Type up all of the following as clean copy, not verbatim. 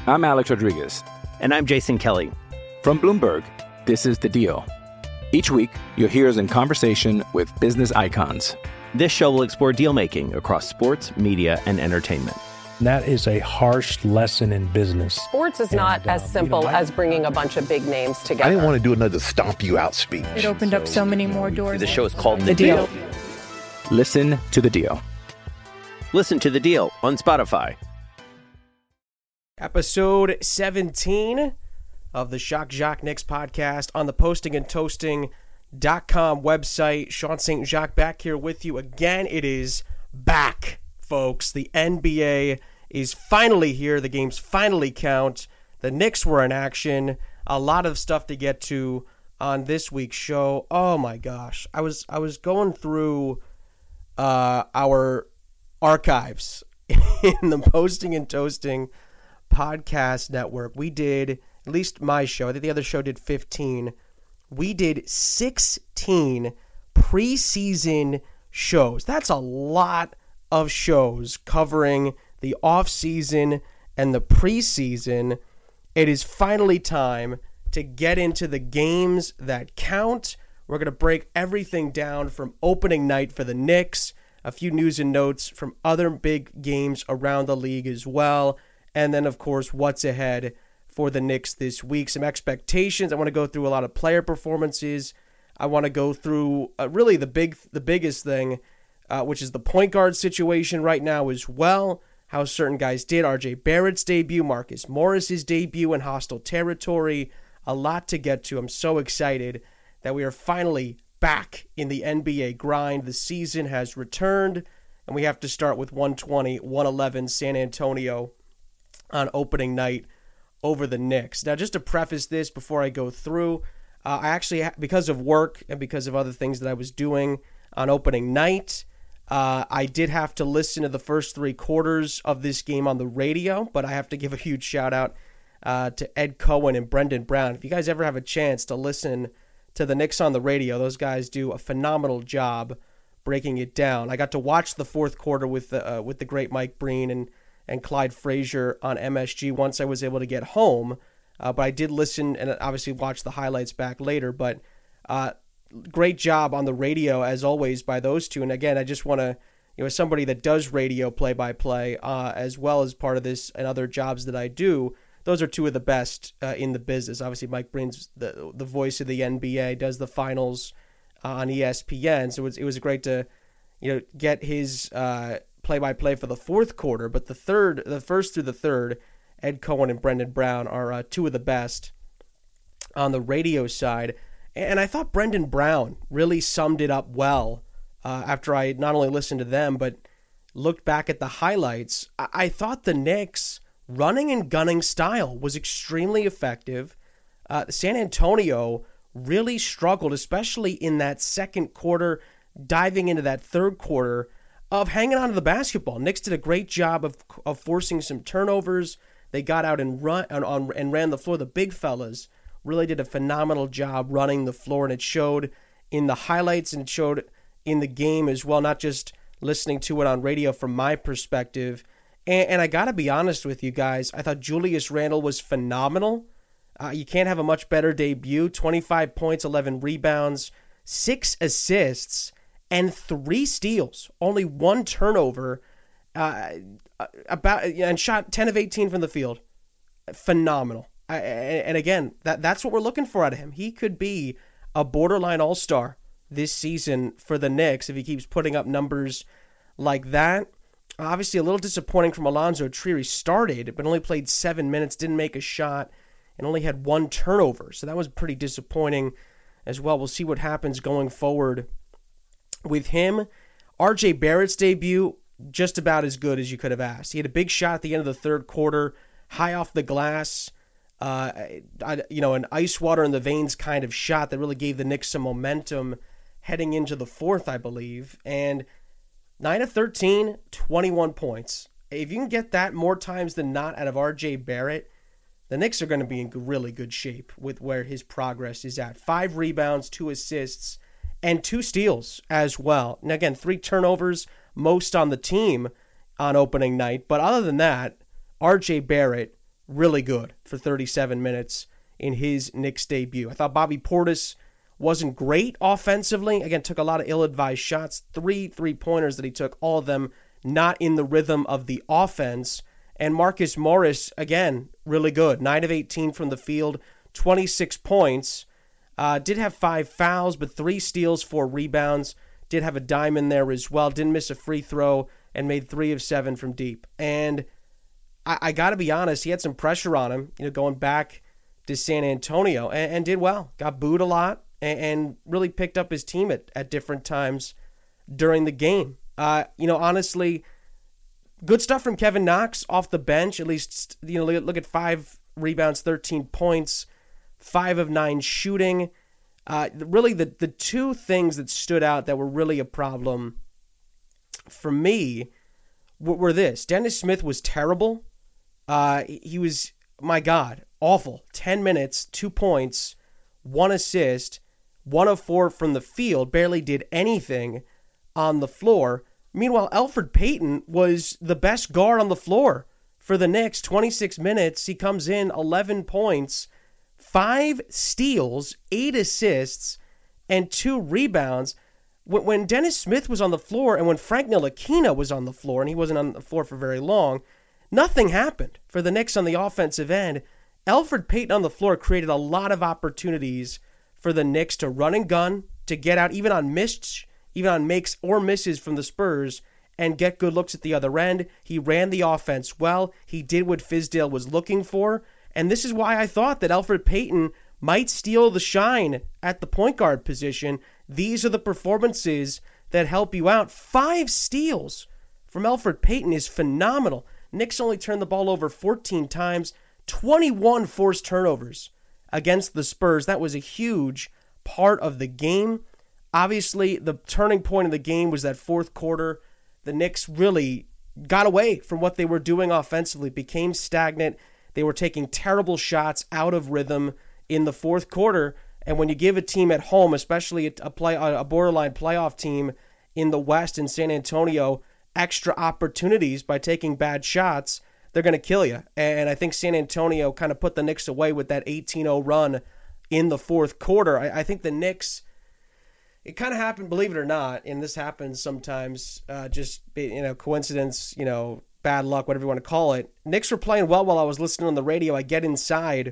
I'm Alex Rodriguez. And I'm Jason Kelly. From Bloomberg, this is The Deal. Each week, you'll hear us in conversation with business icons. This show will explore deal-making across sports, media, and entertainment. That is a harsh lesson in business. Sports is not as simple as bringing a bunch of big names together. I didn't want to do another stomp you out speech. It opened up so many more doors. The show is called The Deal. Listen to The Deal. Listen to The Deal on Spotify. Episode 17 of the Shock Jock Knicks podcast on the postingandtoasting.com website. Sean St. Jacques back here with you again. It is back, folks. The NBA is finally here. The games finally count. The Knicks were in action. A lot of stuff to get to on this week's show. Oh my gosh. I was going through our archives in the Posting and Toasting podcast network. We did, at least my show, I think the other show did 15. We did 16 preseason shows. That's a lot of shows covering the offseason and the preseason. It is finally time to get into the games that count. We're going to break everything down from opening night for the Knicks, a few news and notes from other big games around the league as well, and then, of course, what's ahead for the Knicks this week. Some expectations. I want to go through a lot of player performances. I want to go through really the biggest thing, which is the point guard situation right now as well, how certain guys did. RJ Barrett's debut, Marcus Morris's debut in hostile territory. A lot to get to. I'm so excited that we are finally back in the NBA grind. The season has returned, and we have to start with 120-111 San Antonio on opening night over the Knicks. Now, just to preface this before I go through, I actually, because of work and because of other things that I was doing on opening night, I did have to listen to the first three quarters of this game on the radio, but I have to give a huge shout out to Ed Cohen and Brendan Brown. If you guys ever have a chance to listen to the Knicks on the radio, those guys do a phenomenal job breaking it down. I got to watch the fourth quarter with the great Mike Breen and Clyde Frazier on MSG once I was able to get home, but I did listen and obviously watch the highlights back later. But great job on the radio as always by those two. And again, I just want to, as somebody that does radio play-by-play as well as part of this and other jobs that I do, those are two of the best in the business. Obviously, Mike Breen's the voice of the NBA, does the finals on ESPN, so it was great to get his play-by-play for the fourth quarter. But the first through the third, Ed Cohen and Brendan Brown are two of the best on the radio side. And I thought Brendan Brown really summed it up well after I not only listened to them but looked back at the highlights. I thought the Knicks' running and gunning style was extremely effective. San Antonio really struggled, especially in that second quarter, diving into that third quarter, of hanging on to the basketball. Knicks did a great job of forcing some turnovers. They got out and ran the floor. The big fellas really did a phenomenal job running the floor, and it showed in the highlights and it showed in the game as well, not just listening to it on radio from my perspective. And I got to be honest with you guys, I thought Julius Randle was phenomenal. You can't have a much better debut. 25 points, 11 rebounds, 6 assists, and 3 steals. Only 1 turnover, and shot 10 of 18 from the field. Phenomenal. And again, that's what we're looking for out of him. He could be a borderline all-star this season for the Knicks if he keeps putting up numbers like that. Obviously, a little disappointing from Alonzo Trier. He started, but only played 7 minutes, didn't make a shot, and only had 1 turnover. So that was pretty disappointing as well. We'll see what happens going forward with him. RJ Barrett's debut, just about as good as you could have asked. He had a big shot at the end of the third quarter, high off the glass, an ice water in the veins kind of shot that really gave the Knicks some momentum heading into the fourth, I believe. And 9 of 13, 21 points. If you can get that more times than not out of RJ Barrett, the Knicks are going to be in really good shape with where his progress is at. 5 rebounds, 2 assists, and 2 steals as well. And again, 3 turnovers, most on the team on opening night. But other than that, RJ Barrett really good for 37 minutes in his Knicks debut. I thought Bobby Portis wasn't great offensively. Again, took a lot of ill-advised shots. 3 3-pointers that he took, all of them not in the rhythm of the offense. And Marcus Morris, again, really good. 9 of 18 from the field, 26 points. Did have 5 fouls, but 3 steals, 4 rebounds. Did have a dime in there as well. Didn't miss a free throw and made 3 of 7 from deep. And I got to be honest, he had some pressure on him, going back to San Antonio, and did well. Got booed a lot and really picked up his team at different times during the game. Honestly, good stuff from Kevin Knox off the bench. At least, look at 5 rebounds, 13 points, 5 of 9 shooting. Really, the 2 things that stood out that were really a problem for me were this. Dennis Smith was terrible. He was, my God, awful. 10 minutes, 2 points, 1 assist, 1 of 4 from the field, barely did anything on the floor. Meanwhile, Elfrid Payton was the best guard on the floor for the Knicks. 26 minutes, he comes in, 11 points, 5 steals, 8 assists, and 2 rebounds. When Dennis Smith was on the floor and when Frank Ntilikina was on the floor, and he wasn't on the floor for very long, nothing happened for the Knicks on the offensive end. Elfrid Payton on the floor created a lot of opportunities for the Knicks to run and gun, to get out, even on makes or misses from the Spurs, and get good looks at the other end. He ran the offense well. He did what Fizdale was looking for. And this is why I thought that Elfrid Payton might steal the shine at the point guard position. These are the performances that help you out. 5 steals from Elfrid Payton is phenomenal. Knicks only turned the ball over 14 times, 21 forced turnovers against the Spurs. That was a huge part of the game. Obviously, the turning point of the game was that fourth quarter. The Knicks really got away from what they were doing offensively, became stagnant. They were taking terrible shots out of rhythm in the fourth quarter. And when you give a team at home, especially a borderline playoff team in the West in San Antonio, extra opportunities by taking bad shots, they're going to kill you. And I think San Antonio kind of put the Knicks away with that 18-0 run in the fourth quarter. I think the Knicks, it kind of happened, believe it or not, and this happens sometimes, just, coincidence, bad luck, whatever you want to call it. Knicks were playing well while I was listening on the radio. I get inside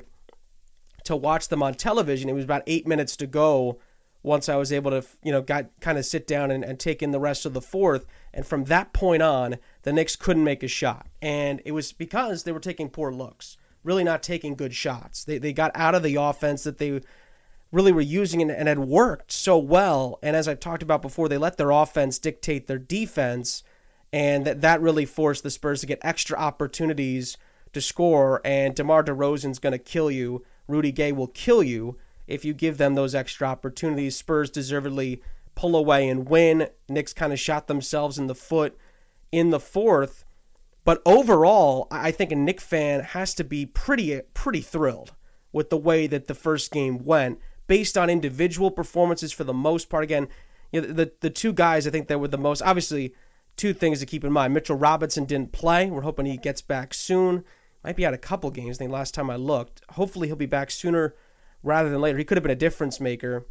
to watch them on television. It was about 8 minutes to go once I was able to, sit down and take in the rest of the fourth. And from that point on, the Knicks couldn't make a shot. And it was because they were taking poor looks, really not taking good shots. They got out of the offense that they really were using and had worked so well. And as I've talked about before, they let their offense dictate their defense. And that really forced the Spurs to get extra opportunities to score. And DeMar DeRozan's going to kill you. Rudy Gay will kill you if you give them those extra opportunities. Spurs deservedly pull away and win. Knicks kind of shot themselves in the foot in the fourth. But overall, I think a Knicks fan has to be pretty thrilled with the way that the first game went, based on individual performances for the most part. Again, the 2 guys I think that were the most, obviously, 2 things to keep in mind. Mitchell Robinson didn't play. We're hoping he gets back soon. Might be out a couple games. I think last time I looked. Hopefully he'll be back sooner rather than later. He could have been a difference maker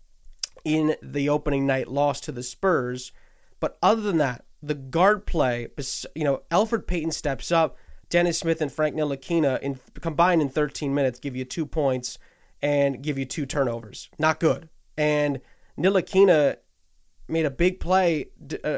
in the opening night loss to the Spurs. But other than that, the guard play, Elfrid Payton steps up. Dennis Smith and Frank Ntilikina combined in 13 minutes give you 2 points and give you 2 turnovers. Not good. And Ntilikina made a big play,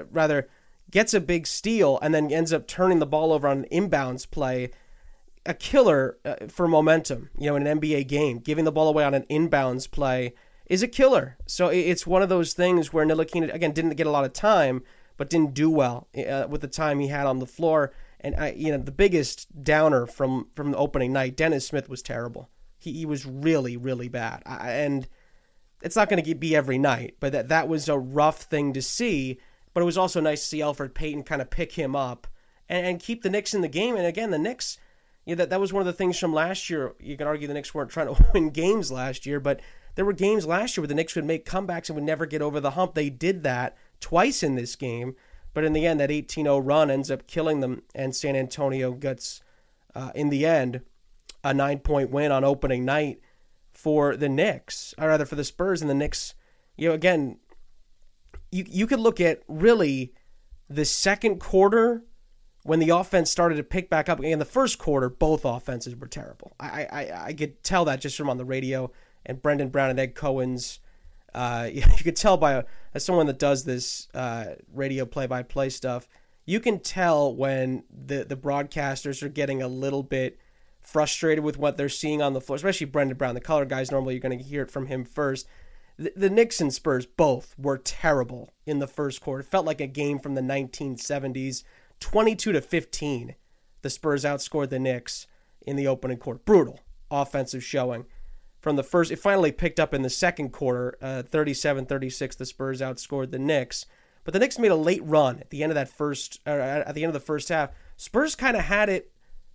gets a big steal, and then ends up turning the ball over on an inbounds play. A killer for momentum, in an NBA game. Giving the ball away on an inbounds play is a killer. So it's one of those things where Ntilikina, again, didn't get a lot of time, but didn't do well with the time he had on the floor. And the biggest downer from the opening night, Dennis Smith was terrible. He was really, really bad. And it's not going to be every night, but that was a rough thing to see. But it was also nice to see Elfrid Payton kind of pick him up and keep the Knicks in the game. And again, the Knicks, that was one of the things from last year. You can argue the Knicks weren't trying to win games last year, but there were games last year where the Knicks would make comebacks and would never get over the hump. They did that twice in this game, but in the end, that 18-0 run ends up killing them, and San Antonio gets, in the end, a 9-point win on opening night for the Knicks, or rather for the Spurs. And the Knicks, again, you could look at really the second quarter when the offense started to pick back up. In the first quarter, both offenses were terrible. I could tell that just from on the radio and Brendan Brown and Ed Cohen's. You could tell as someone that does this radio play-by-play stuff, you can tell when the broadcasters are getting a little bit frustrated with what they're seeing on the floor, especially Brendan Brown. The color guys, normally you're going to hear it from him first. The Knicks and Spurs both were terrible in the first quarter. It felt like a game from the 1970s. 22-15, the Spurs outscored the Knicks in the opening quarter. Brutal offensive showing from the first. It finally picked up in the second quarter, 37-36. The Spurs outscored the Knicks, but the Knicks made a late run at the end of that at the end of the first half. Spurs kind of had it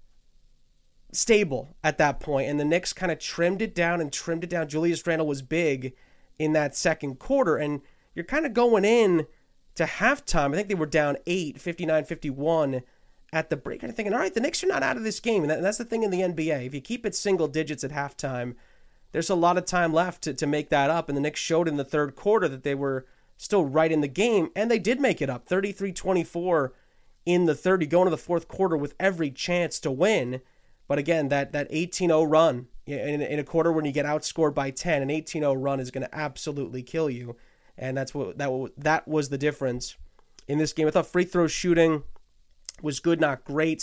stable at that point, and the Knicks kind of trimmed it down. Julius Randle was big in that second quarter, and you're kind of going in to halftime. I think they were down 8, 59-51 at the break. I'm thinking, all right, the Knicks are not out of this game. And that's the thing in the NBA. If you keep it single digits at halftime, there's a lot of time left to make that up. And the Knicks showed in the third quarter that they were still right in the game. And they did make it up, 33-24 in the third. You go into the fourth quarter with every chance to win. But again, that 18-0 run in a quarter when you get outscored by 10, an 18-0 run is going to absolutely kill you. And that was the difference in this game. I thought free throw shooting was good, not great,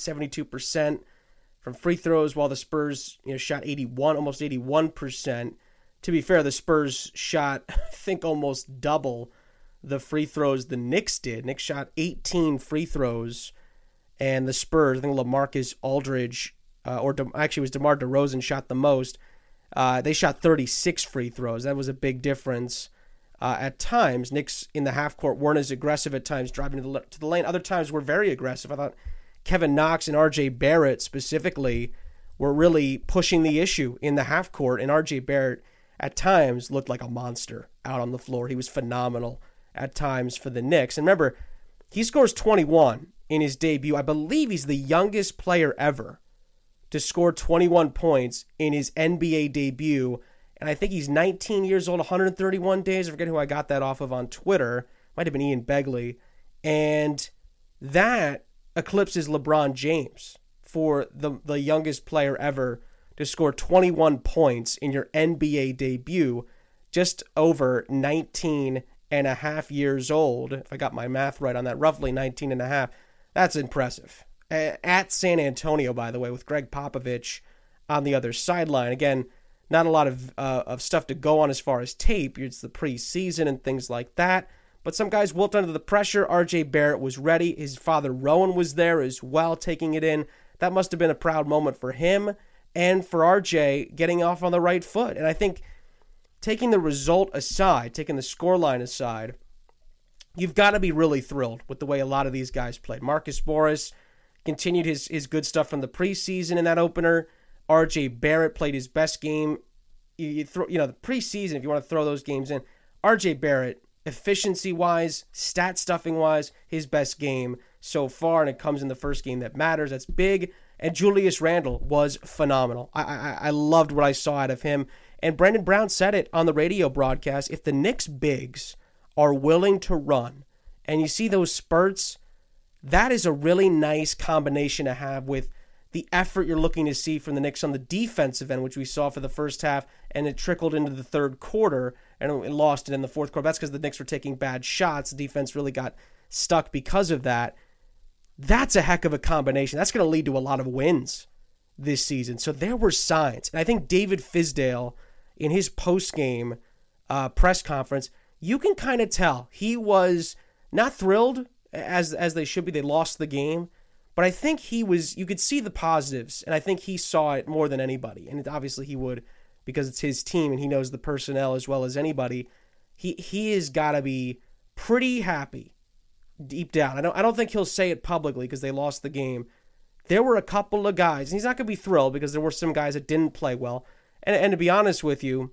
72% from free throws, while the Spurs shot 81, almost 81%. To be fair, the Spurs shot, I think, almost double the free throws the Knicks did. Knicks shot 18 free throws, and the Spurs, I think LaMarcus Aldridge, actually it was DeMar DeRozan shot the most. They shot 36 free throws. That was a big difference. At times, Knicks in the half court weren't as aggressive at times, driving to the lane. Other times were very aggressive. I thought Kevin Knox and R.J. Barrett specifically were really pushing the issue in the half court, and R.J. Barrett at times looked like a monster out on the floor. He was phenomenal at times for the Knicks. And remember, he scores 21 in his debut. I believe he's the youngest player ever to score 21 points in his NBA debut. And I think he's 19 years old, 131 days. I forget who I got that off of on Twitter. Might have been Ian Begley. And that eclipses LeBron James for the youngest player ever to score 21 points in your NBA debut, just over 19 and a half years old. If I got my math right on that, roughly 19 and a half. That's impressive. At San Antonio, by the way, with Greg Popovich on the other sideline. Again, not a lot of stuff to go on as far as tape. It's the preseason and things like that. But some guys wilt under the pressure. R.J. Barrett was ready. His father, Rowan, was there as well, taking it in. That must have been a proud moment for him and for R.J. getting off on the right foot. And I think taking the result aside, taking the scoreline aside, you've got to be really thrilled with the way a lot of these guys played. Marcus Morris continued his good stuff from the preseason in that opener. R.J. Barrett played his best game. The preseason, if you want to throw those games in, R.J. Barrett, efficiency-wise, stat-stuffing-wise, his best game so far, and it comes in the first game that matters. That's big. And Julius Randle was phenomenal. I loved what I saw out of him. And Brendan Brown said it on the radio broadcast. If the Knicks bigs are willing to run, and you see those spurts, that is a really nice combination to have with the effort you're looking to see from the Knicks on the defensive end, which we saw for the first half, and it trickled into the third quarter, and it lost it in the fourth quarter. That's because the Knicks were taking bad shots. The defense really got stuck because of that. That's a heck of a combination. That's going to lead to a lot of wins this season. So there were signs. And I think David Fizdale, in his post-game press conference, you can kind of tell he was not thrilled, as they should be. They lost the game. But I think you could see the positives, and I think he saw it more than anybody. And obviously he would, because it's his team and he knows the personnel as well as anybody. He has got to be pretty happy deep down. I don't think he'll say it publicly because they lost the game. There were a couple of guys, and he's not going to be thrilled because there were some guys that didn't play well. And to be honest with you,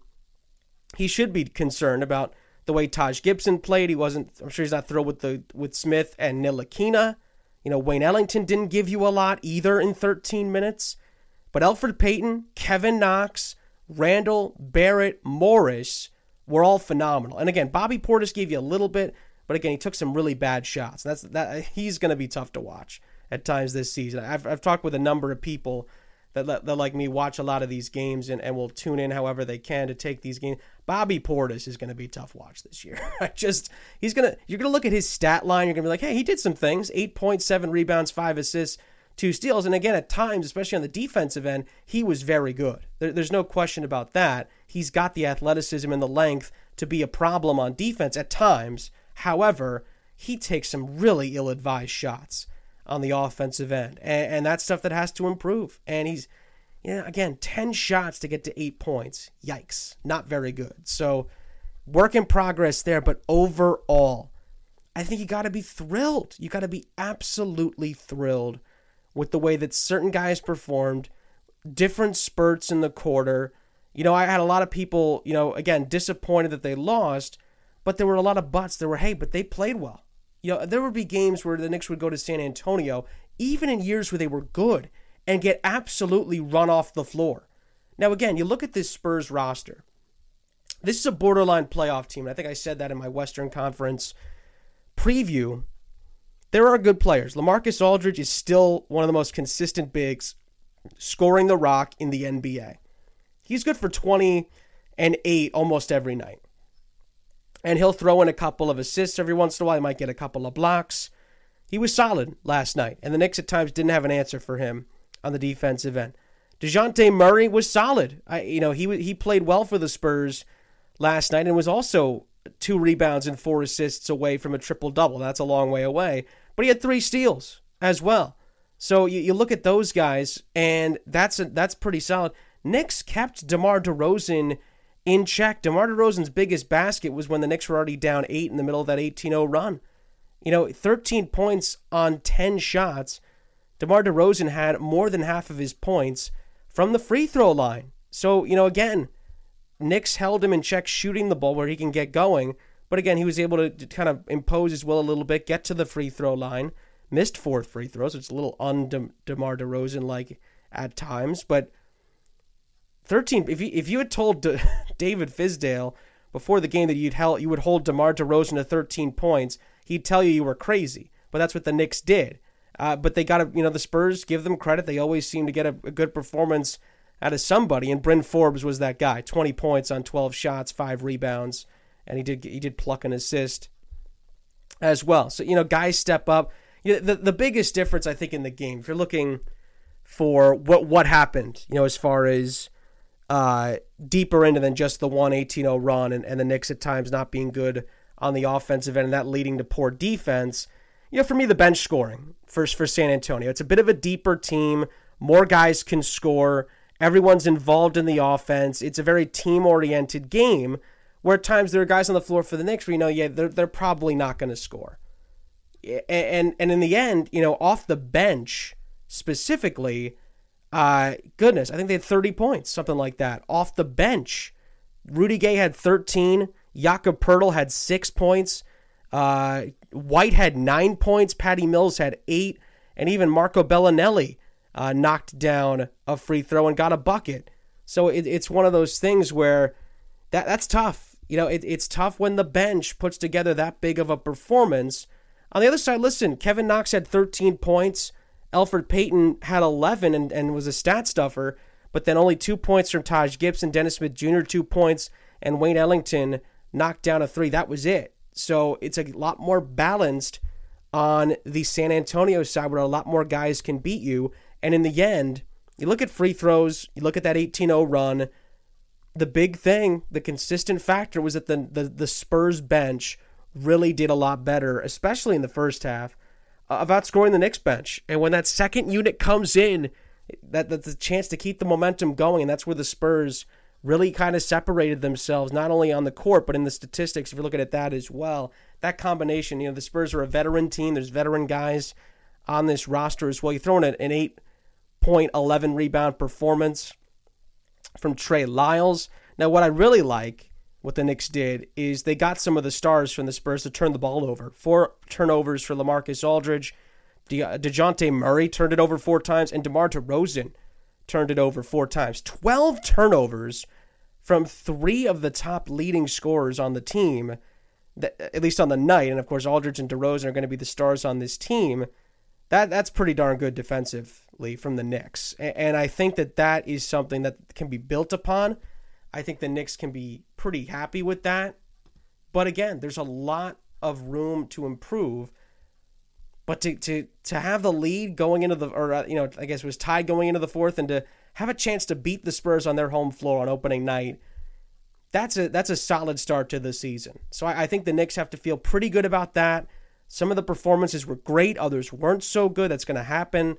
he should be concerned about the way Taj Gibson played. I'm sure he's not thrilled with Smith and Ntilikina. Wayne Ellington didn't give you a lot either in 13 minutes. But Elfrid Payton, Kevin Knox, Randall, Barrett, Morris were all phenomenal. And again, Bobby Portis gave you a little bit, but again, he took some really bad shots. He's going to be tough to watch at times this season. I've talked with a number of people that like me watch a lot of these games and will tune in however they can to take these games. Bobby Portis is going to be tough watch this year. You're going to look at his stat line. You're going to be like, hey, he did some things, 8.7 rebounds, 5 assists, 2 steals. And again, at times, especially on the defensive end, he was very good. There's no question about that. He's got the athleticism and the length to be a problem on defense at times. However, he takes some really ill-advised shots on the offensive end. And that's stuff that has to improve. And he's, again, 10 shots to get to 8 points. Yikes. Not very good. So work in progress there. But overall, I think you got to be thrilled. You got to be absolutely thrilled with the way that certain guys performed, different spurts in the quarter. I had a lot of people, again, disappointed that they lost, but there were a lot of buts. There were, hey, but they played well. There would be games where the Knicks would go to San Antonio, even in years where they were good, and get absolutely run off the floor. Now, again, you look at this Spurs roster. This is a borderline playoff team. And I think I said that in my Western Conference preview. There are good players. LaMarcus Aldridge is still one of the most consistent bigs scoring the rock in the NBA. He's good for 20 and 8 almost every night. And he'll throw in a couple of assists every once in a while. He might get a couple of blocks. He was solid last night, and the Knicks at times didn't have an answer for him on the defensive end. DeJounte Murray was solid. He played well for the Spurs last night and was also 2 rebounds and 4 assists away from a triple-double. That's a long way away. But he had 3 steals as well. So you look at those guys, and that's pretty solid. Knicks kept DeMar DeRozan in check. DeMar DeRozan's biggest basket was when the Knicks were already down 8 in the middle of that 18-0 run. 13 points on 10 shots. DeMar DeRozan had more than half of his points from the free throw line. So, again, Knicks held him in check shooting the ball where he can get going. But again, he was able to kind of impose his will a little bit, get to the free throw line. Missed 4 free throws. It's a little un-DeMar DeRozan-like at times. But 13, if you had told David Fizdale before the game that you would hold DeMar DeRozan to 13 points, he'd tell you were crazy. But that's what the Knicks did. But they got to, the Spurs, give them credit. They always seem to get a good performance out of somebody. And Bryn Forbes was that guy. 20 points on 12 shots, 5 rebounds. And he did pluck an assist as well. So, guys step up. The biggest difference, I think, in the game, if you're looking for what happened, as far as deeper into than just the 18-0 run and the Knicks at times not being good on the offensive end and that leading to poor defense, for me, the bench scoring for San Antonio. It's a bit of a deeper team. More guys can score. Everyone's involved in the offense. It's a very team-oriented game where at times there are guys on the floor for the Knicks where they're probably not going to score. And in the end, off the bench specifically, goodness, I think they had 30 points, something like that, off the bench. Rudy Gay had 13. Jakob Poeltl had 6 points. White had 9 points. Patty Mills had 8. And even Marco Bellinelli knocked down a free throw and got a bucket. So it's one of those things where that's tough. It's tough when the bench puts together that big of a performance. On the other side, listen, Kevin Knox had 13 points. Elfrid Payton had 11 and was a stat stuffer, but then only 2 points from Taj Gibson, Dennis Smith Jr. 2 points, and Wayne Ellington knocked down a 3. That was it. So it's a lot more balanced on the San Antonio side where a lot more guys can beat you. And in the end, you look at free throws, you look at that 18-0 run, the big thing, the consistent factor was that the Spurs bench really did a lot better, especially in the first half, of outscoring the Knicks bench. And when that second unit comes in, that's a chance to keep the momentum going, and that's where the Spurs really kind of separated themselves, not only on the court, but in the statistics, if you're looking at that as well. That combination, the Spurs are a veteran team. There's veteran guys on this roster as well. You throw in an 8-point, 11-rebound performance from Trey Lyles. Now, what I really like, what the Knicks did, is they got some of the stars from the Spurs to turn the ball over. 4 turnovers for LaMarcus Aldridge. DeJounte Murray turned it over 4 times, and DeMar DeRozan turned it over 4 times. 12 turnovers from 3 of the top leading scorers on the team, at least on the night. And, of course, Aldridge and DeRozan are going to be the stars on this team. That's pretty darn good defensively from the Knicks. And I think that is something that can be built upon. I think the Knicks can be pretty happy with that. But, again, there's a lot of room to improve. But to have the lead going into I guess it was tied going into the fourth, and to have a chance to beat the Spurs on their home floor on opening night, that's a solid start to the season. So I think the Knicks have to feel pretty good about that. Some of the performances were great, others weren't so good. That's going to happen.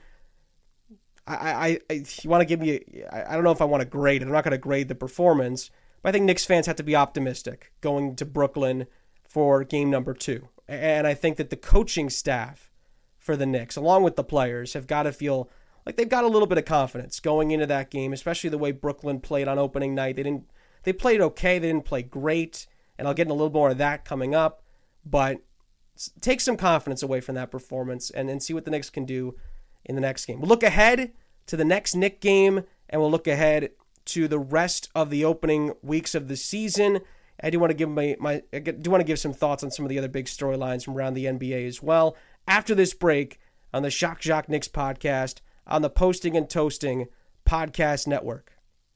If you want to give me, I don't know if I want to grade it. I'm not going to grade the performance, but I think Knicks fans have to be optimistic going to Brooklyn for game number 2. And I think that the coaching staff for the Knicks, along with the players, have got to feel like they've got a little bit of confidence going into that game, especially the way Brooklyn played on opening night. They played okay. They didn't play great, and I'll get in a little more of that coming up. But take some confidence away from that performance and see what the Knicks can do in the next game. We'll look ahead to the next Knicks game, and we'll look ahead to the rest of the opening weeks of the season. I do want to give some thoughts on some of the other big storylines from around the NBA as well. After this break on the Shock Jock Knicks podcast on the Posting and Toasting Podcast Network.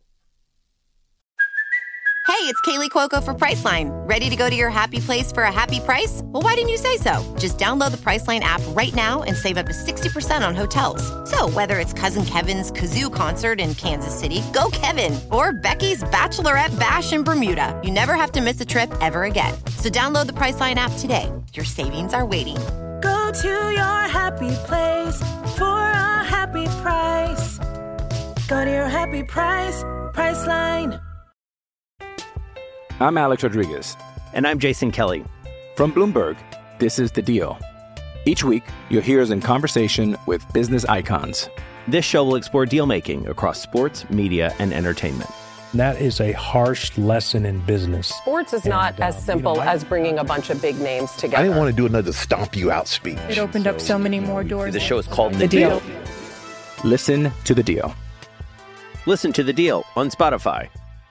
Hey, it's Kaylee Cuoco for Priceline. Ready to go to your happy place for a happy price? Well, why didn't you say so? Just download the Priceline app right now and save up to 60% on hotels. So whether it's Cousin Kevin's Kazoo Concert in Kansas City, go Kevin, or Becky's Bachelorette Bash in Bermuda, you never have to miss a trip ever again. So download the Priceline app today. Your savings are waiting. Go to your happy place for a happy price. Go to your happy price, Priceline. I'm Alex Rodriguez. And I'm Jason Kelly. From Bloomberg, this is The Deal. Each week, you'll hear us in conversation with business icons. This show will explore deal-making across sports, media, and entertainment. That is a harsh lesson in business. Sports is not as simple as bringing a bunch of big names together. I didn't want to do another stomp you out speech. It opened up so many more doors. The show is called The Deal. Listen to The Deal. Listen to The Deal on Spotify.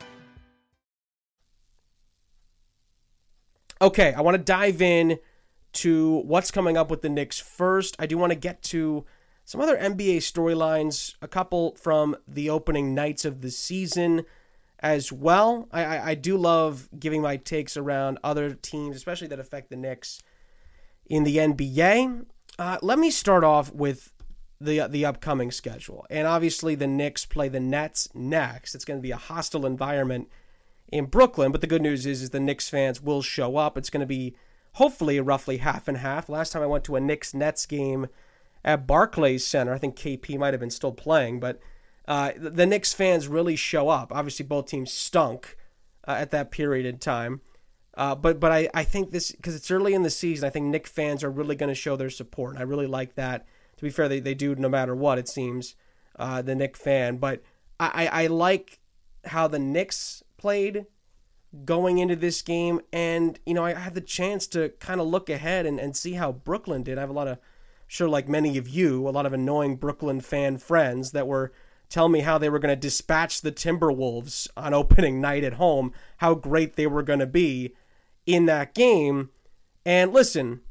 Okay, I want to dive in to what's coming up with the Knicks first. I do want to get to some other NBA storylines, a couple from the opening nights of the season as well. I do love giving my takes around other teams, especially that affect the Knicks in the NBA. Let me start off with the upcoming schedule. And obviously the Knicks play the Nets next. It's going to be a hostile environment in Brooklyn, but the good news is the Knicks fans will show up. It's going to be hopefully roughly half and half. Last time I went to a Knicks-Nets game at Barclays Center, I think KP might have been still playing, but the Knicks fans really show up. Obviously, both teams stunk at that period in time. But I think this, because it's early in the season, I think Knicks fans are really going to show their support. I really like that. To be fair, they do no matter what, it seems, the Knicks fan. But I like how the Knicks played going into this game, and I had the chance to kind of look ahead and see how Brooklyn did. I have a lot of, sure, like many of you, a lot of annoying Brooklyn fan friends that were telling me how they were going to dispatch the Timberwolves on opening night at home, how great they were going to be in that game. And listen,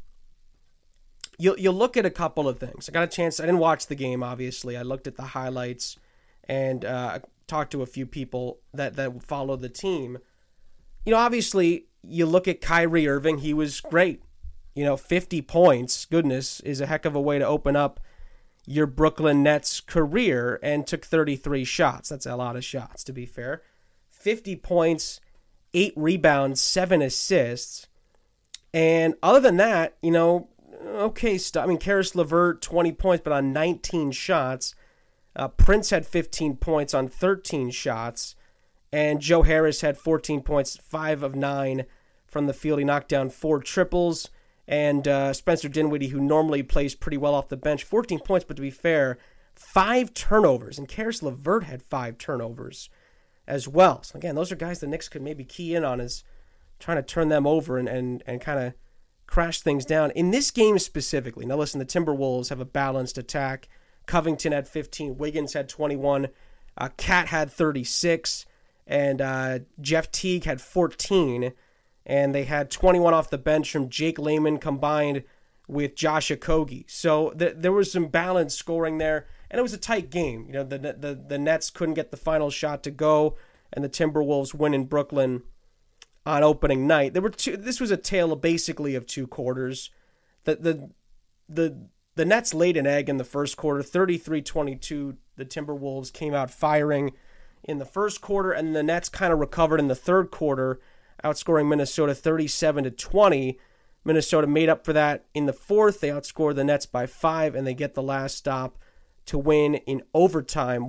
you'll look at a couple of things. I got a chance, I didn't watch the game, obviously. I looked at the highlights and talked to a few people that follow the team. Obviously, you look at Kyrie Irving, he was great. 50 points, goodness, is a heck of a way to open up your Brooklyn Nets career, and took 33 shots. That's a lot of shots, to be fair. 50 points, 8 rebounds, 7 assists. And other than that, okay stuff. I mean, Karis LeVert, 20 points, but on 19 shots. Prince had 15 points on 13 shots. And Joe Harris had 14 points, 5 of 9 from the field. He knocked down 4 triples. And Spencer Dinwiddie, who normally plays pretty well off the bench, 14 points, but to be fair, 5 turnovers. And Karis LeVert had 5 turnovers as well. So again, those are guys the Knicks could maybe key in on, as trying to turn them over and kind of crash things down. In this game specifically, now listen, the Timberwolves have a balanced attack. Covington had 15, Wiggins had 21, Cat had 36, and Jeff Teague had 14, and they had 21 off the bench from Jake Layman combined with Josh Okogie. So there was some balanced scoring there, and it was a tight game. You know, the Nets couldn't get the final shot to go, and the Timberwolves win in Brooklyn on opening night. This was a tale of basically of two quarters. The Nets laid an egg in the first quarter, 33-22. The Timberwolves came out firing in the first quarter, and the Nets kind of recovered in the third quarter, outscoring Minnesota 37-20. Minnesota made up for that in the fourth. They outscored the Nets by 5, and they get the last stop to win in overtime,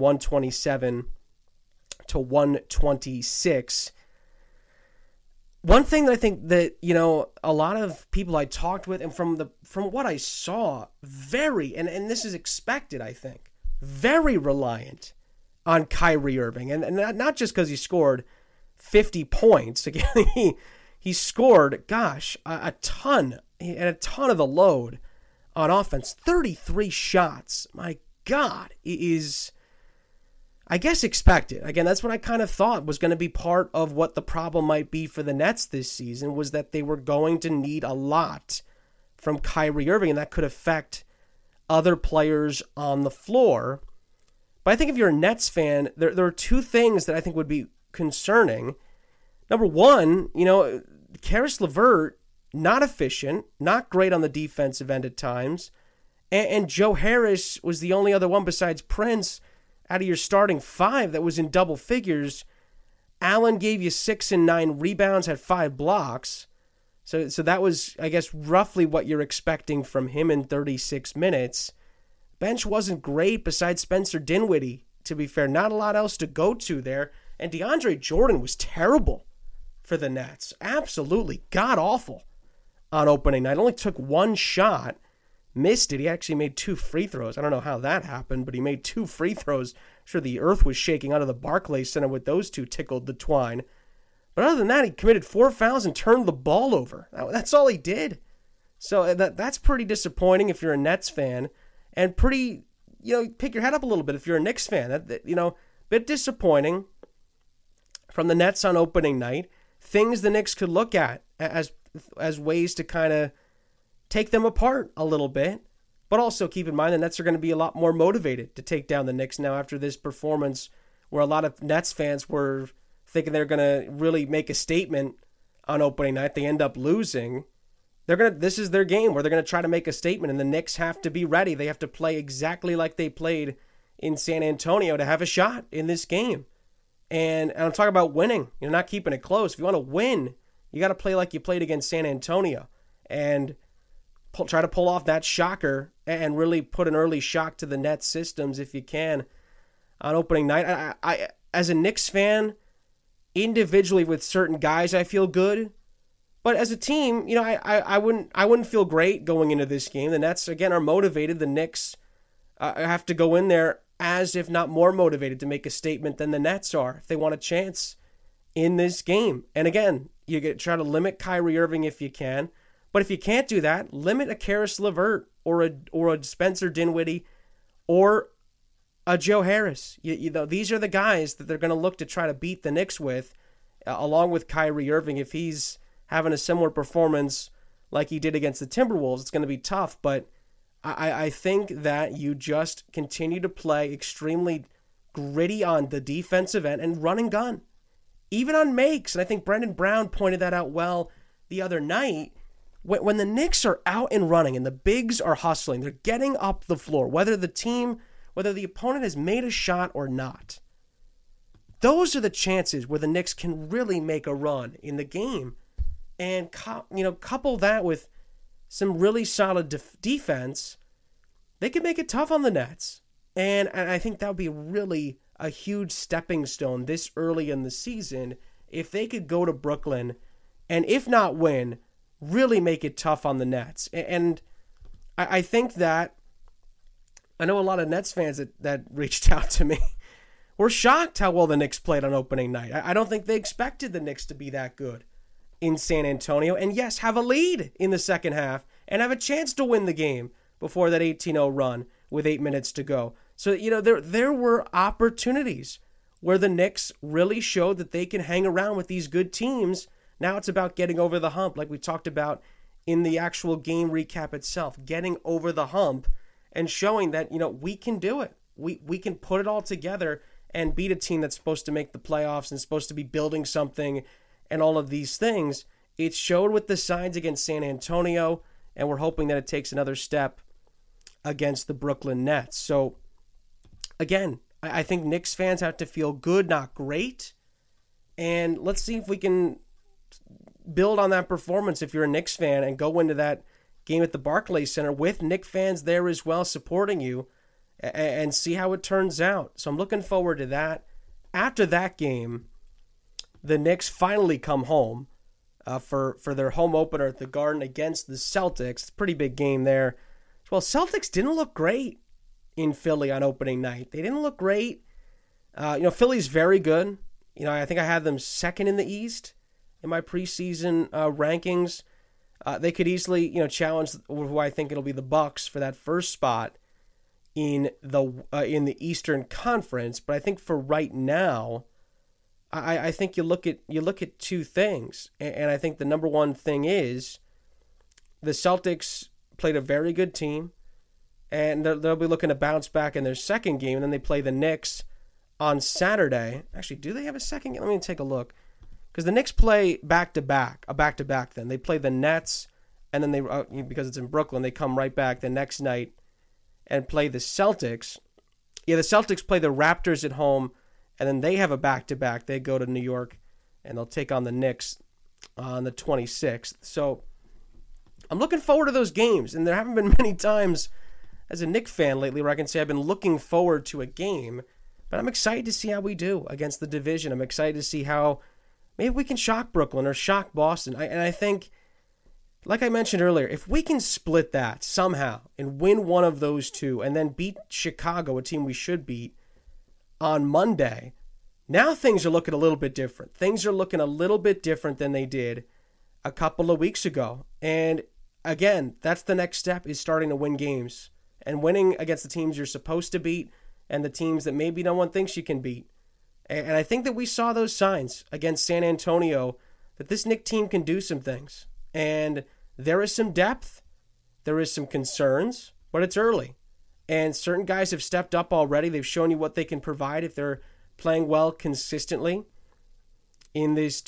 127-126. One thing that I think that, you know, a lot of people I talked with, and from what I saw, and this is expected, I think, very reliant on Kyrie Irving. And not just because he scored 50 points. Again, he scored, a ton. He had a ton of the load on offense. 33 shots. My God, it is, I guess, expected. Again, that's what I kind of thought was going to be part of what the problem might be for the Nets this season, was that they were going to need a lot from Kyrie Irving, and that could affect other players on the floor. But I think if you're a Nets fan, there are two things that I think would be concerning. Number one, you know, Karis LeVert, not efficient, not great on the defensive end at times, and Joe Harris was the only other one besides Prince out of your starting 5 that was in double figures. Allen gave you 6 and 9 rebounds, had 5 blocks. So that was, I guess, roughly what you're expecting from him in 36 minutes. Bench wasn't great besides Spencer Dinwiddie, to be fair. Not a lot else to go to there. And DeAndre Jordan was terrible for the Nets. Absolutely god-awful on opening night. Only took 1 shot. Missed it. He actually made 2 free throws. I don't know how that happened, but he made 2 free throws. I'm sure the earth was shaking out of the Barclays Center with those 2 tickled the twine. But other than that, he committed 4 fouls and turned the ball over. That's all he did. So that's pretty disappointing if you're a Nets fan. And pretty, you know, pick your head up a little bit if you're a Knicks fan. You know, bit disappointing from the Nets on opening night. Things the Knicks could look at as ways to kind of take them apart a little bit. But also keep in mind the Nets are going to be a lot more motivated to take down the Knicks now after this performance, where a lot of Nets fans were thinking they're going to really make a statement on opening night. They end up losing. This is their game where they're going to try to make a statement, and the Knicks have to be ready. They have to play exactly like they played in San Antonio to have a shot in this game. And I'm talking about winning. You're not keeping it close. If you want to win, you got to play like you played against San Antonio and try to pull off that shocker and really put an early shock to the Nets systems if you can on opening night. I as a Knicks fan, individually with certain guys, I feel good. But as a team, you know, I wouldn't feel great going into this game. The Nets, again, are motivated. The Knicks have to go in there as if not more motivated to make a statement than the Nets are if they want a chance in this game. And again, you try to limit Kyrie Irving if you can. But if you can't do that, limit a Karis LeVert or a Spencer Dinwiddie or a Joe Harris. You know, these are the guys that they're going to look to try to beat the Knicks with, along with Kyrie Irving. If he's having a similar performance like he did against the Timberwolves, it's going to be tough. But I think that you just continue to play extremely gritty on the defensive end and run and gun, even on makes. And I think Brendan Brown pointed that out well the other night. When the Knicks are out and running and the bigs are hustling, they're getting up the floor, whether the opponent has made a shot or not. Those are the chances where the Knicks can really make a run in the game. And couple that with some really solid defense, they can make it tough on the Nets. And I think that would be really a huge stepping stone this early in the season if they could go to Brooklyn and, if not win, really make it tough on the Nets. And I think that I know a lot of Nets fans that reached out to me were shocked how well the Knicks played on opening night. I don't think they expected the Knicks to be that good in San Antonio. And yes, have a lead in the second half and have a chance to win the game before that 18-0 run with 8 minutes to go. So, there were opportunities where the Knicks really showed that they can hang around with these good teams. Now it's about getting over the hump, like we talked about in the actual game recap itself, getting over the hump and showing that, we can do it. We can put it all together and beat a team that's supposed to make the playoffs and supposed to be building something and all of these things. It showed with the signs against San Antonio, and we're hoping that it takes another step against the Brooklyn Nets. So, again, I think Knicks fans have to feel good, not great. And let's see if we can build on that performance if you're a Knicks fan and go into that game at the Barclays Center with Knicks fans there as well supporting you and see how it turns out. So I'm looking forward to that. After that game, the Knicks finally come home for their home opener at the Garden against the Celtics. It's a pretty big game there. Well, Celtics didn't look great in Philly on opening night. They didn't look great. Philly's very good. I think I had them second in the East in my preseason rankings. They could easily, challenge who I think it'll be the Bucks for that first spot in the Eastern Conference. But I think for right now, I think you look at two things, and I think the number one thing is the Celtics played a very good team, and they'll be looking to bounce back in their second game, and then they play the Knicks on Saturday. Actually, do they have a second game? Let me take a look. Because the Knicks play back-to-back then. They play the Nets, and then because it's in Brooklyn, they come right back the next night and play the Celtics. Yeah, the Celtics play the Raptors at home, and then they have a back-to-back. They go to New York, and they'll take on the Knicks on the 26th. So I'm looking forward to those games, and there haven't been many times as a Knicks fan lately where I can say I've been looking forward to a game, but I'm excited to see how we do against the division. I'm excited to see how maybe we can shock Brooklyn or shock Boston. And I think, like I mentioned earlier, if we can split that somehow and win one of those two and then beat Chicago, a team we should beat, on Monday, now things are looking a little bit different. Things are looking a little bit different than they did a couple of weeks ago. And again, that's the next step, is starting to win games and winning against the teams you're supposed to beat and the teams that maybe no one thinks you can beat. And I think that we saw those signs against San Antonio that this Knicks team can do some things. And there is some depth, there is some concerns, but it's early. And certain guys have stepped up already. They've shown you what they can provide if they're playing well consistently in this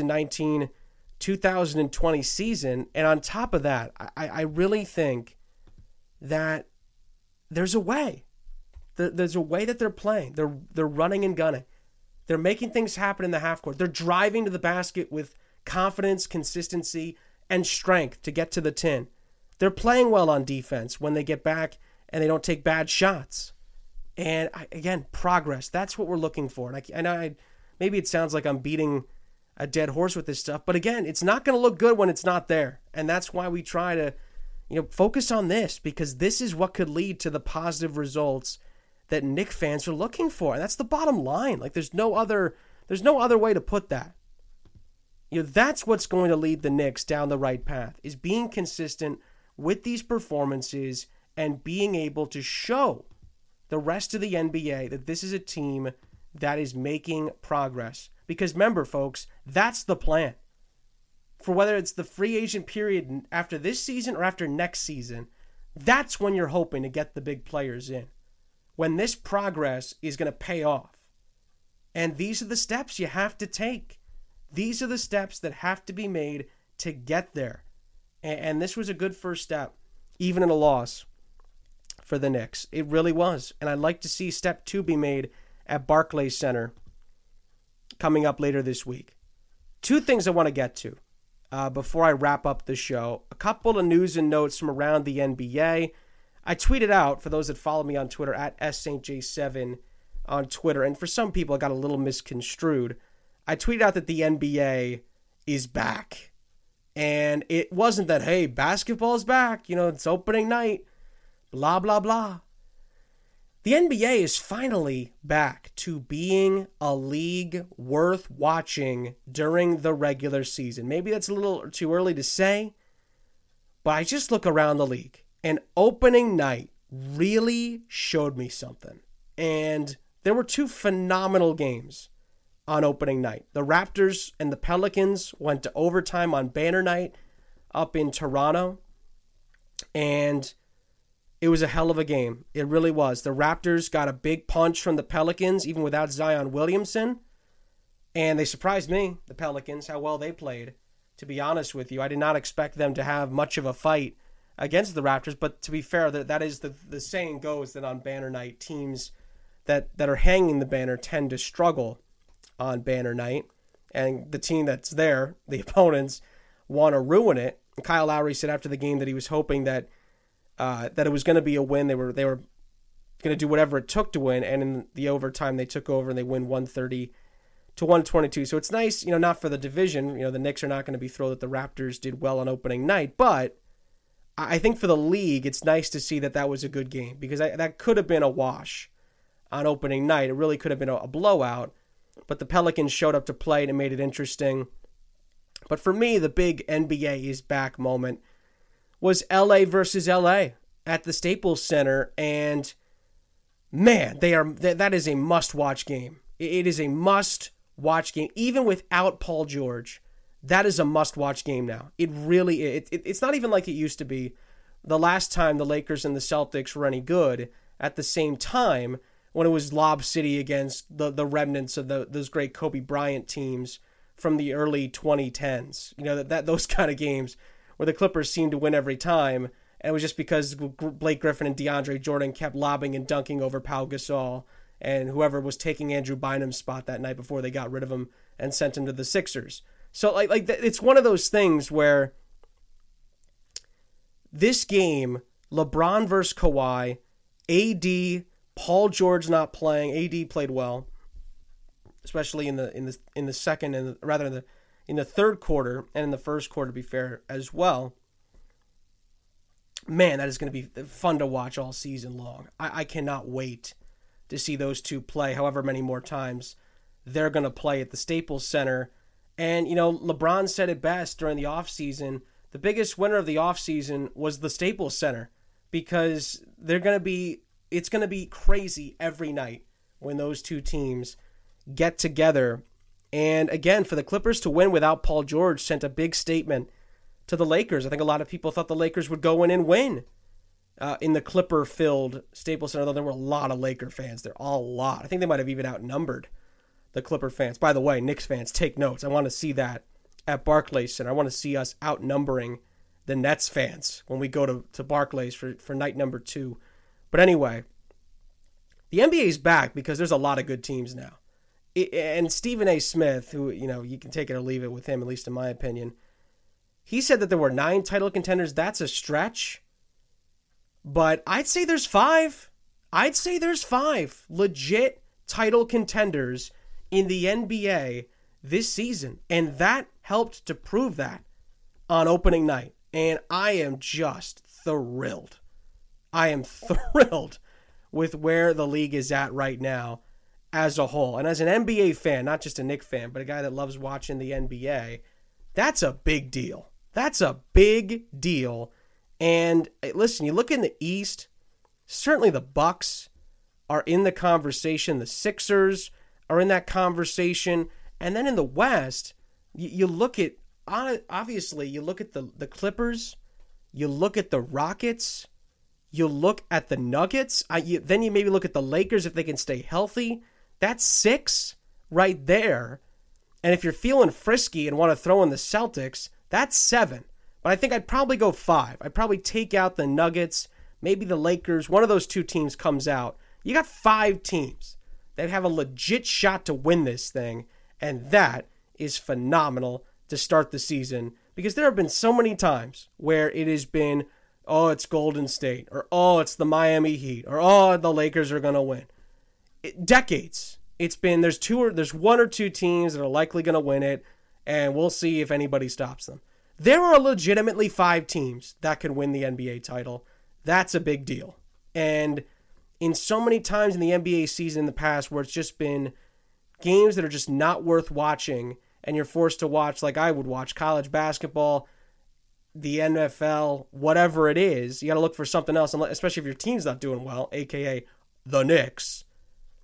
2019-2020 season. And on top of that, I really think that there's a way. There's a way that they're playing. They're running and gunning. They're making things happen in the half court. They're driving to the basket with confidence, consistency, and strength to get to the 10. They're playing well on defense when they get back and they don't take bad shots. And again, progress. That's what we're looking for. And maybe it sounds like I'm beating a dead horse with this stuff, but again, it's not going to look good when it's not there. And that's why we try to, focus on this, because this is what could lead to the positive results that Knicks fans are looking for. And that's the bottom line. Like there's no other way to put that. That's what's going to lead the Knicks down the right path, is being consistent with these performances and being able to show the rest of the NBA that this is a team that is making progress. Because remember, folks, that's the plan. For whether it's the free agent period after this season or after next season, that's when you're hoping to get the big players in. When this progress is going to pay off. And these are the steps you have to take. These are the steps that have to be made to get there. And this was a good first step, even in a loss for the Knicks. It really was. And I'd like to see step 2 be made at Barclays Center coming up later this week. 2 things I want to get to before I wrap up the show. A couple of news and notes from around the NBA. I tweeted out, for those that follow me on Twitter, at SSJ7 on Twitter, and for some people it got a little misconstrued. I tweeted out that the NBA is back. And it wasn't that, hey, basketball's back, it's opening night, blah, blah, blah. The NBA is finally back to being a league worth watching during the regular season. Maybe that's a little too early to say, but I just look around the league, and opening night really showed me something. And there were two phenomenal games on opening night. The Raptors and the Pelicans went to overtime on banner night up in Toronto. And it was a hell of a game. It really was. The Raptors got a big punch from the Pelicans, even without Zion Williamson. And they surprised me, the Pelicans, how well they played. To be honest with you, I did not expect them to have much of a fight against the Raptors. But to be fair, that is the saying goes that on banner night, teams that are hanging the banner tend to struggle on banner night. And the team that's there, the opponents, want to ruin it. And Kyle Lowry said after the game that he was hoping that it was going to be a win. They were going to do whatever it took to win. And in the overtime, they took over and they win 130-122. So it's nice, not for the division. The Knicks are not going to be thrilled that the Raptors did well on opening night. But I think for the league, it's nice to see that was a good game because that could have been a wash on opening night. It really could have been a blowout. But the Pelicans showed up to play and it made it interesting. But for me, the big NBA is back moment was LA versus LA at the Staples Center. And man, that is a must-watch game. It is a must-watch game. Even without Paul George, that is a must-watch game now. It really is. It's not even like it used to be the last time the Lakers and the Celtics were any good at the same time when it was Lob City against the remnants of those great Kobe Bryant teams from the early 2010s. Those kind of games where the Clippers seemed to win every time, and it was just because Blake Griffin and DeAndre Jordan kept lobbing and dunking over Pau Gasol and whoever was taking Andrew Bynum's spot that night before they got rid of him and sent him to the Sixers. So it's one of those things where this game, LeBron versus Kawhi, AD, Paul George not playing. AD played well, especially in the second and rather in the third quarter and in the first quarter, to be fair, as well. Man, that is going to be fun to watch all season long. I cannot wait to see those two play however many more times they're going to play at the Staples Center. And, LeBron said it best during the offseason. The biggest winner of the offseason was the Staples Center because it's going to be crazy every night when those two teams get together. And again, for the Clippers to win without Paul George sent a big statement to the Lakers. I think a lot of people thought the Lakers would go in and win in the Clipper-filled Staples Center, though there were a lot of Laker fans there. A lot. I think they might have even outnumbered the Clipper fans. By the way, Knicks fans, take notes. I want to see that at Barclays Center. I want to see us outnumbering the Nets fans when we go to Barclays for night number 2. But anyway, the NBA is back because there's a lot of good teams now. And Stephen A. Smith, who, you can take it or leave it with him, at least in my opinion, he said that there were 9 title contenders. That's a stretch. But I'd say there's 5. I'd say there's 5 legit title contenders in the NBA this season. And that helped to prove that on opening night. And I am just thrilled. I am thrilled with where the league is at right now as a whole. And as an NBA fan, not just a Knicks fan, but a guy that loves watching the NBA, that's a big deal. That's a big deal. And listen, you look in the East, certainly the Bucks are in the conversation. The Sixers are in that conversation. And then in the West, you look at, obviously, you look at the Clippers, you look at the Rockets, you look at the Nuggets, then you maybe look at the Lakers if they can stay healthy. That's 6 right there. And if you're feeling frisky and want to throw in the Celtics, that's 7. But I think I'd probably go 5. I'd probably take out the Nuggets, maybe the Lakers. One of those 2 teams comes out. You got 5 teams that have a legit shot to win this thing. And that is phenomenal to start the season. Because there have been so many times where it has been, oh, it's Golden State. Or, oh, it's the Miami Heat. Or, oh, the Lakers are going to win. Decades. It's been, there's 1 or 2 teams that are likely going to win it. And we'll see if anybody stops them. There are legitimately 5 teams that can win the NBA title. That's a big deal. And in so many times in the NBA season in the past where it's just been games that are just not worth watching and you're forced to watch, like I would watch, college basketball, the NFL, whatever it is, you got to look for something else, especially if your team's not doing well, a.k.a. the Knicks.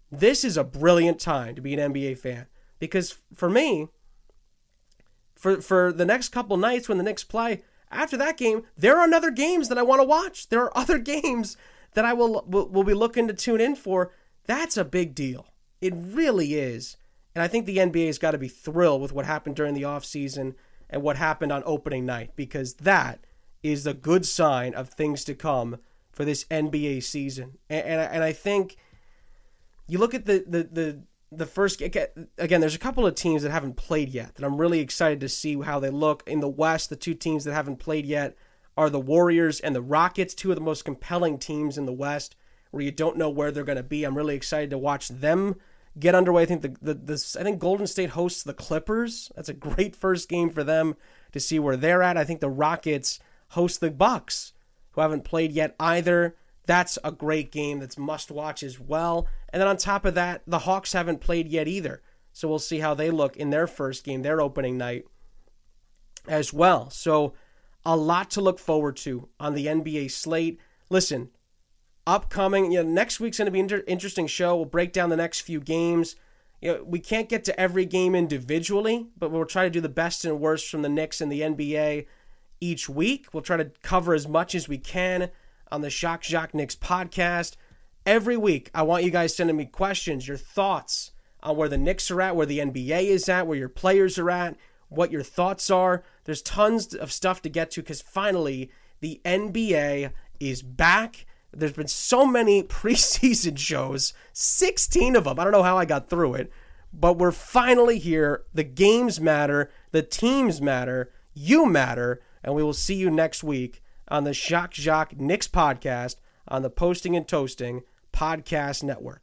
this is a brilliant time to be an NBA fan. Because for me, for the next couple nights when the Knicks play, after that game, there are other games that I want to watch. There are other games that I will be looking to tune in for. That's a big deal. It really is. And I think the NBA has got to be thrilled with what happened during the offseason and what happened on opening night, because that is a good sign of things to come for this NBA season. And I think you look at the first, again, there's a couple of teams that haven't played yet that I'm really excited to see how they look. In the West, the two teams that haven't played yet are the Warriors and the Rockets, two of the most compelling teams in the West where you don't know where they're going to be. I'm really excited to watch them get underway. I think I think Golden State hosts the Clippers. That's a great first game for them to see where they're at. I think the Rockets host the Bucks, who haven't played yet either. That's a great game that's must watch as well. And then on top of that, the Hawks haven't played yet either. So we'll see how they look in their first game, their opening night as well. So a lot to look forward to on the NBA slate. Listen, upcoming, next week's going to be an interesting show. We'll break down the next few games. We can't get to every game individually, but we'll try to do the best and worst from the Knicks and the NBA each week. We'll try to cover as much as we can on the Shock Jock Knicks podcast. Every week, I want you guys sending me questions, your thoughts on where the Knicks are at, where the NBA is at, where your players are at, what your thoughts are. There's tons of stuff to get to because finally the NBA is back. There's been so many preseason shows, 16 of them. I don't know how I got through it, but we're finally here. The games matter. The teams matter. You matter. And we will see you next week on the Shock Jock Knicks podcast on the Posting and Toasting Podcast Network.